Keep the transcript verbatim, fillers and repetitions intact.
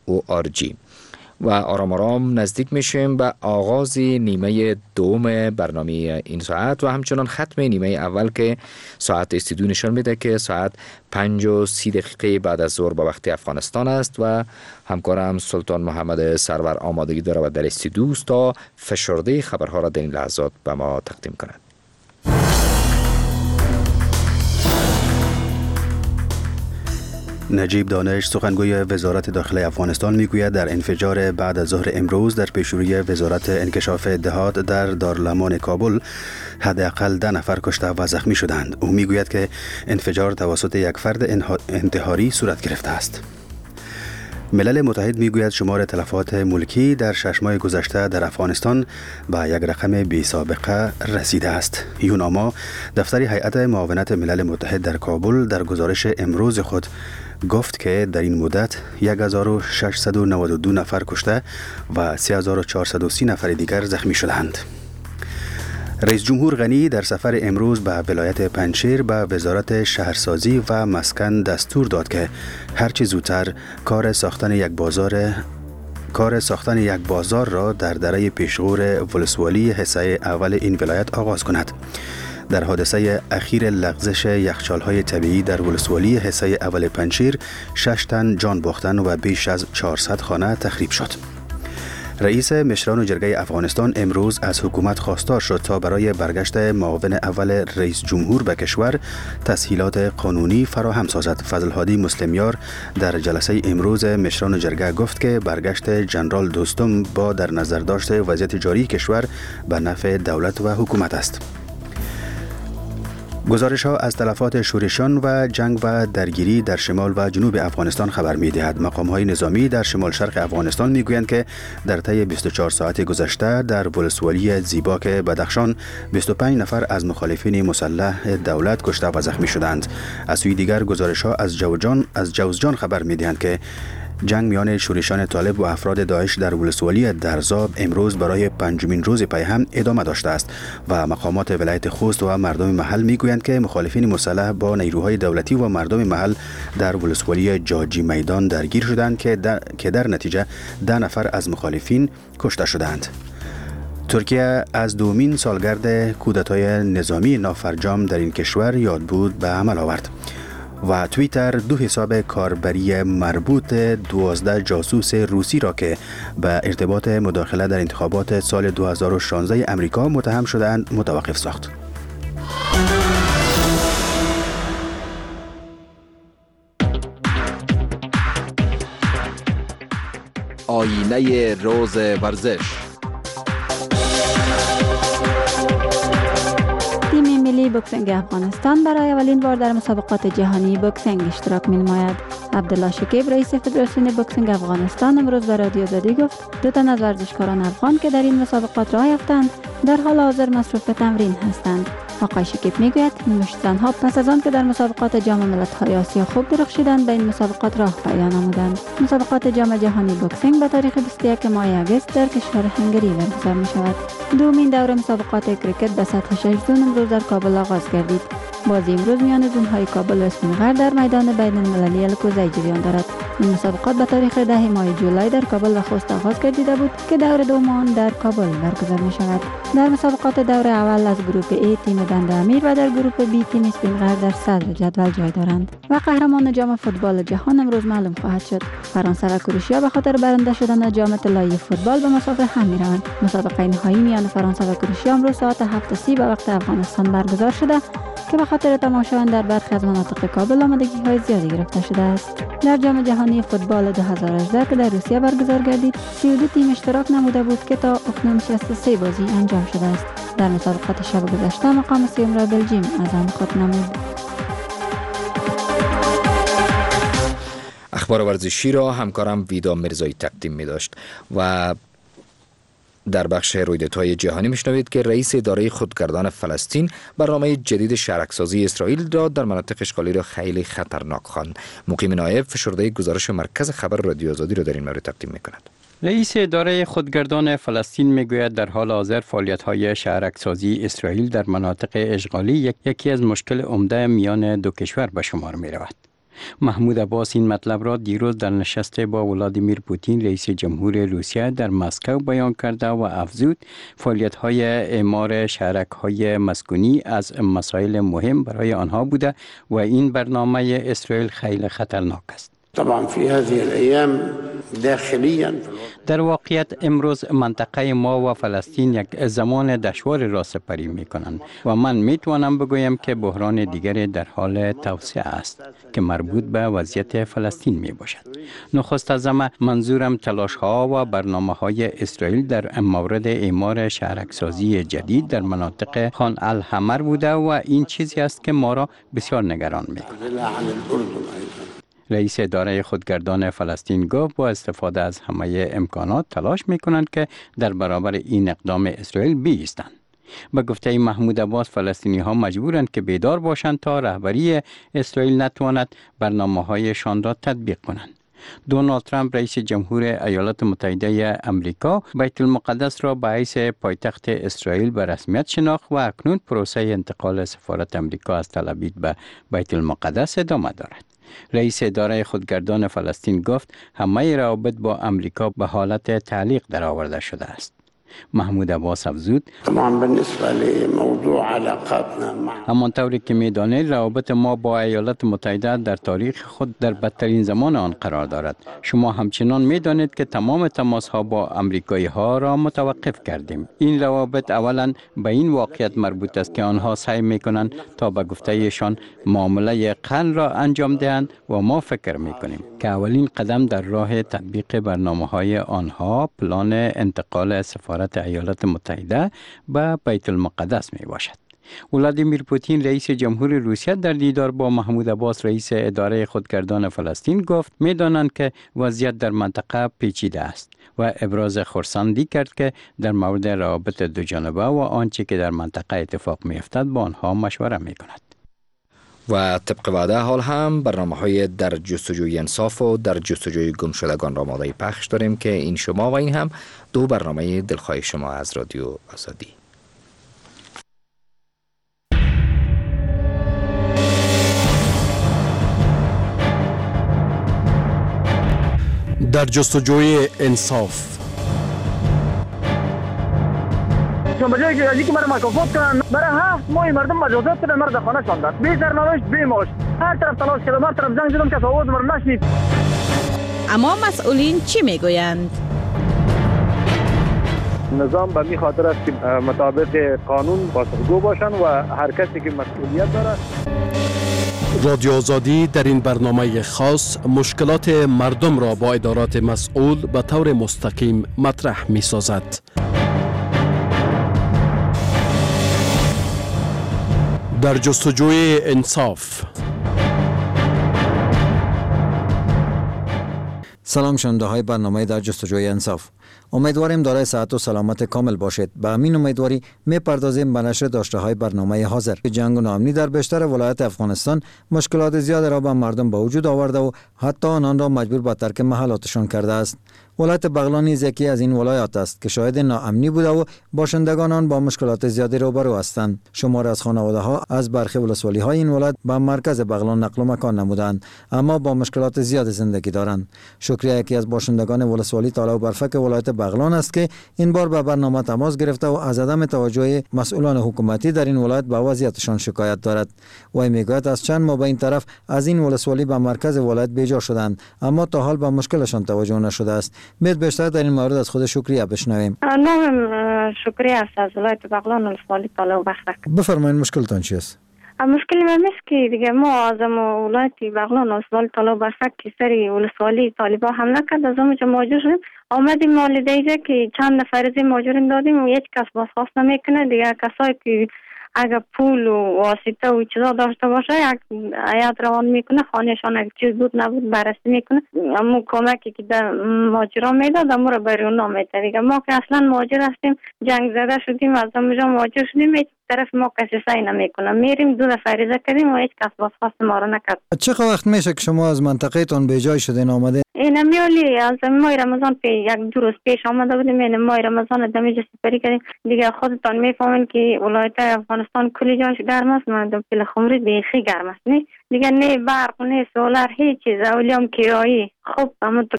او آر جی. و آرام آرام نزدیک میشیم به آغاز نیمه دوم برنامه این ساعت و همچنان ختم نیمه اول که ساعت استودیو نشان میده که ساعت پنج و سی دقیقه بعد از ظهر به وقت افغانستان است و همکارم سلطان محمد سرور آمادگی داره و در استودیو تا فشرده خبرها را در این لحظات به ما تقدیم کند. نجیب دانش سخنگوی وزارت داخلی افغانستان میگوید در انفجار بعد از ظهر امروز در پیشروی وزارت انکشاف دهات در دارالامان کابل حداقل ده نفر کشته و زخمی شدند. او میگوید که انفجار توسط یک فرد انتحاری صورت گرفته است. ملل متحد میگوید شمار تلفات ملکی در شش ماه گذشته در افغانستان به یک رقم بی سابقه رسیده است. یوناما دفتر هیئت معاونت ملل متحد در کابل در گزارش امروز خود گفت که در این مدت یک هزار و ششصد و نود و دو نفر کشته و سه هزار و چهارصد و سی نفر دیگر زخمی شدند. رئیس جمهور غنی در سفر امروز به ولایت پنجشیر به وزارت شهرسازی و مسکن دستور داد که هرچی زودتر کار ساختن یک بازار کار ساختن یک بازار را در دره پیشغور ولسوالی حصه اول این ولایت آغاز کند. در حادثه اخیر لغزش یخچال‌های طبیعی در ولسوالی حصه اول پنجشیر شش تن جان باختند و بیش از چهارصد خانه تخریب شد. رئیس مشران جرگه افغانستان امروز از حکومت خواستار شد تا برای برگشت معاون اول رئیس جمهور به کشور تسهیلات قانونی فراهم سازد. فضل‌هادی مسلمیار در جلسه امروز مشران جرگه گفت که برگشت جنرال دوستم با در نظر داشت وضعیت جاری کشور به نفع دولت و حکومت است. گزارش ها از تلفات شورشان و جنگ و درگیری در شمال و جنوب افغانستان خبر می دهد. مقام های نظامی در شمال شرق افغانستان می گویند که در طی بیست و چهار ساعت گذشته در ولسوالی زیباک بدخشان بیست و پنج نفر از مخالفین مسلح دولت کشته و زخمی شدند. از سوی دیگر گزارش ها از جوزجان از جوزجان خبر می دهند که جنگ میان شورشان طالب و افراد داعش در ولسوالی درزاب امروز برای پنجمین روز پی هم ادامه داشته است و مقامات ولایت خوست و مردم محل میگویند که مخالفین مسلح با نیروهای دولتی و مردم محل در ولسوالی جاجی میدان درگیر شدند که در, که در نتیجه ده نفر از مخالفین کشته شدند. ترکیه از دومین سالگرد کودتای نظامی نافرجام در این کشور یادبود به عمل آورد و توییتر دو حساب کاربری مربوط دوازده جاسوس روسی را که به ارتباط مداخله در انتخابات سال دو هزار و شانزده امریکا متهم شدند متوقف ساخت. آینه روز ورزش. تیم ملی بوکسینگ افغانستان برای اولین بار در مسابقات جهانی بوکسینگ اشتراک می‌نماید. عبدالله شکیب رئیس فدراسیون بوکسینگ افغانستان امروز به رادیو زدی گفت دو تن از ورزشکاران افغان که در این مسابقات راه یافتند در حال حاضر مصروف به تمرین هستند. آقای شکیب میگوید مشت زنها پس از آن که در مسابقات جام ملت‌های آسیا خوب درخشیدند به این مسابقات راه پیدا نمودند. مسابقات جام جهانی بوکسینگ به تاریخ بیست و یکم ماه اگست در کشور هنگری برگزار می‌شود. دومین دوره مسابقات کرکت به سطح شش زون امروز در کابل آغاز گردید. بازی امروز میان زون‌های کابل و اسفندیار در میدان بین‌المللی الکوزی جریان دارد. این مسابقات به تاریخ ده ماه جولای در کابل و خوست آغاز گردیده بود که دور دوم آن در کابل برگزار می‌شود. در مسابقات دور اول از گروه ای تیم بند امیر و در گروه بی تیم اسفندیار در صدر جدول جای دارند و قهرمان جام فوتبال جهان امروز معلوم خواهد شد. فرانسه و کروشیا به خاطر برنده شدن جام طلایی فوتبال به مسابقه هم می‌روند. مسابقه نهایی میان فرانسه و کروشیا امروز ساعت هفت و سی به وقت افغانستان برگزار شده که به خاطر تماشا در برخی از مناطق کابل آمادگی‌های زیادی گرفته شده است. در جام جهانی فوتبال دو هزار و هجده که در روسیه برگزار گردید، سی و دو تیم اشتراک نموده بود که تا اکنون شصت و سه بازی انجام شده است. در مسابقات شب گذشته مقام سوم را بلژیم از آن خود نمود. اخبار ورزشی را همکارم ویدا مرزایی تقدیم می داشت و در بخش رویدادهای جهانی میشنوید که رئیس اداره خودگردان فلسطین برنامه جدید شهرک‌سازی اسرائیل را در مناطق اشغالی را خیلی خطرناک خواند. مقیم نایب فشرده گزارش مرکز خبر رادیو آزادی را در این مورد تقدیم میکند. رئیس اداره خودگردان فلسطین میگوید در حال حاضر فعالیت‌های شهرک‌سازی اسرائیل در مناطق اشغالی یک یکی از مشکل عمده میان دو کشور به شمار می‌رود. محمود عباس این مطلب را دیروز در نشست با ولادیمیر پوتین رئیس جمهور روسیه در مسکو بیان کرده و افزود فعالیت‌های اعمار شهرک‌های مسکونی از مسائل مهم برای آنها بوده و این برنامه اسرائیل خیلی خطرناک است. طبعا في هذه الأيام داخليا در واقعیت امروز منطقه ما و فلسطین یک زمان دشوار را سپری می کنند و من می توانم بگویم که بحران دیگری در حال توسعه است که مربوط به وضعیت فلسطین می باشد. نخست از همه منظورم تلاش ها و برنامه های اسرائیل در مورد اعمار شهرک‌سازی جدید در مناطق خان الحمر بوده و این چیزی است که ما را بسیار نگران می کند. رئیس اداره خودگردان فلسطین گفت با استفاده از همه امکانات تلاش می‌کنند که در برابر این اقدام اسرائیل بایستند. به گفته محمود عباس فلسطینی‌ها مجبورند که بیدار باشند تا رهبری اسرائیل نتواند برنامه‌هایشان را تطبیق کنند. دونالد ترامپ رئیس جمهور ایالات متحده آمریکا بیت المقدس را به حیث پایتخت اسرائیل به رسمیت شناخت و اکنون پروسه انتقال سفارت آمریکا از تل آویو به بیت المقدس ادامه دارد. رئیس اداره خودگردان فلسطین گفت همه روابط با امریکا به حالت تعلیق درآورده شده است. محمود عباس افزود همانطوری که می‌دانید روابط ما با ایالات متحده در تاریخ خود در بدترین زمان آن قرار دارد. شما همچنان می‌دانید که تمام تماس‌ها با آمریکایی‌ها را متوقف کردیم. این روابط اولاً به این واقعیت مربوط است که آنها سعی می‌کنند تا به گفته‌ایشان معامله قرن را انجام دهند و ما فکر می‌کنیم که اولین قدم در راه تطبیق برنامه‌های آنها پلان انتقال سفارت ایالات متحده به بیت المقدس می باشد. ولادیمیر پوتین رئیس جمهور روسیه در دیدار با محمود عباس رئیس اداره خودگردان فلسطین گفت می دانند که وضعیت در منطقه پیچیده است و ابراز خرسندی کرد که در مورد روابط دو جانبه و آنچه که در منطقه اتفاق می افتد با آنها مشوره می کند. و طبق وعده حال هم برنامه‌های در جستجوی انصاف و در جستجوی گمشدگان را آماده پخش داریم که این شما و این هم دو برنامه دلخواه شما از رادیو آزادی. در جستجوی انصاف چون بجای که از اینکه مرا مکافات کنن برای هفت ماه مردم مجازات کردن مرا در خانه شاندن بی سرنوشت بی معاش هر طرف تلاش کردم هر طرف زنگ زدم که آواز مرا نشنید. اما مسئولین چی میگویند؟ نظام به این خاطر است که مطابق قانون پاسخگو باشن و هر کسی که مسئولیت داره. رادیو آزادی در این برنامه خاص مشکلات مردم را با ادارات مسئول به طور مستقیم مطرح می سازد. در جستجوی انصاف. سلام شنونده های برنامه در جستجوی انصاف. امیدواریم دارای صحت و سلامت کامل باشید. به همین امیدواری میپردازیم به نشر داشته های برنامه حاضر. جنگ و ناامنی در بیشتر ولایات افغانستان مشکلات زیاد را به مردم به وجود آورده و حتی آنان را مجبور به ترک محلاتشان کرده است. ولایت بغلان نیز یکی از این ولایات است که شاهد ناامنی بوده و باشندگان آن با مشکلات زیادی روبرو هستند. شمار از خانواده ها از برخی ولسوالی های این ولایت به مرکز بغلان نقل و مکان نمودند اما با مشکلات زیاد زندگی دارند. شکریه یکی از باشندگان ولسوالی تالا و برفک ولایت بغلان است که این بار به برنامه تماس گرفته و از عدم توجه مسئولان حکومتی در این ولایت به وضعیتشان شکایت دارد. و میگوید از چند ماه به این طرف از این ولسوالی به مرکز ولایت بیجا شدند اما تا حال به مشکلشان توجه نشده است. مید بیشتر در این مورد از خود شکریه بشنویم. نام شکریه است از ولایت بغلان ولسوالی تالا و برفک. بفرمایید مشکلتان چی است؟ مشکلی من است که دیگه ما از ولایت بغلان ولسوالی تالا و برفک که سری ولسوالی طالبا حمله کرد از اونجا مهاجر شدیم آمدیم والده اینجا که چند نفر از مهاجرین دادیم و یک کس بازخواست نمیکنه دیگه. کسایی که اگر پول و واسطه و چیزا داشته باشه یک عیاد روان میکنه خانهشان اگر چیز بود نبود بررسی میکنه اما کمکی که در مهاجران میداد اما رو برای اونا میده دیگه. ما که اصلا مهاجر هستیم جنگ زده شدیم از اونجا مهاجر شدیم هیچ طرف ما کسی سعی نمیکنه میریم دو دفعه عریضه کردیم و هیچ کس بازخواست ما رو نکرد. چه وقت میشه که شما از منطقه تان به جای شدین آمده؟ این میالی از ماه رمضان پی یک دو روز پیش آمده بودیم. این ماه رمضان دمیج سپری کردیم. دیگه خودتان میفهمین که ولایت افغانستان کلی جاش گرم است. مردم پل خمری بیخی گرم است. نه دیگه نه برق نه سولار هیچ چیز. اولیام کرایی خوب همون